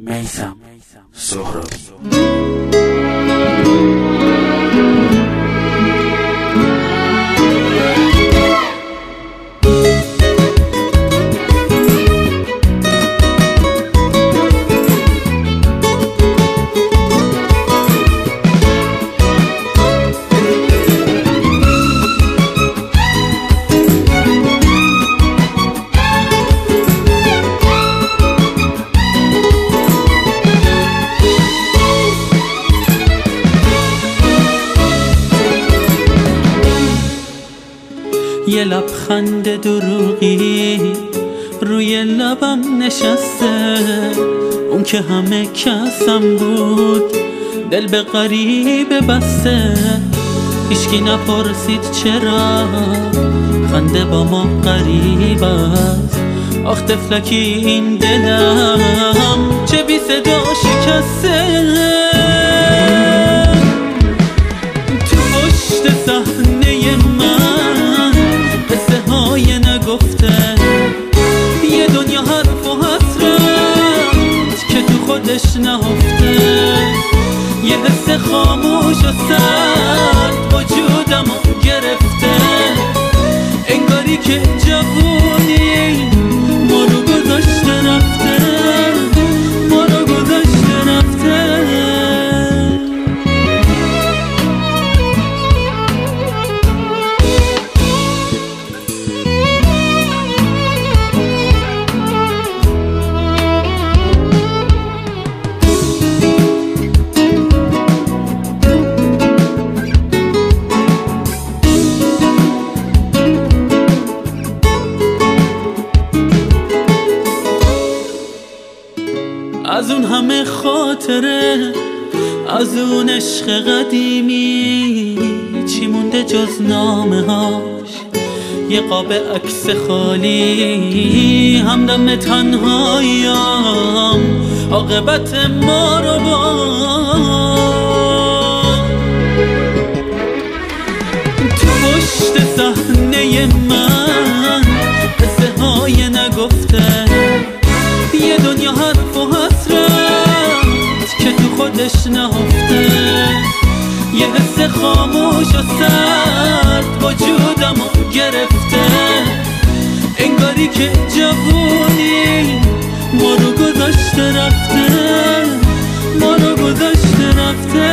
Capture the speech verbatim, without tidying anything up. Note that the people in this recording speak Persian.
میثم سهرابی. یه لبخند دروغی روی لبم نشسته، اون که همه کسم بود دل به غریبه بسته. هیچکی نپرسید چرا خنده با ما غریب است. آخ طفلکی این دلم چه بی صدا شکسته. تو پشت صحنه من قصه های نگفته، یه دنیا حرف و حسرت که تو خودش نهفته. یه حس خاموش و سرد وجودمو گرفته، انگاری که جوونی ما رو گذاشته رفته، ما رو گذاشته رفته. از اون همه خاطره، از اون عشق قدیمی، چی مونده جز نامه هاش؟ یه قاب عکس خالی همدم تنهاییم، عاقبت ما رو با تو پشت صحنه من قصه های نگفته، یه دنیا حرف و حسرت که تو خودش نهفته. یه حس خاموش و سرد وجودمو گرفته، انگاری که جوونی ما رو گذاشته رفته، ما رو گذاشته رفته.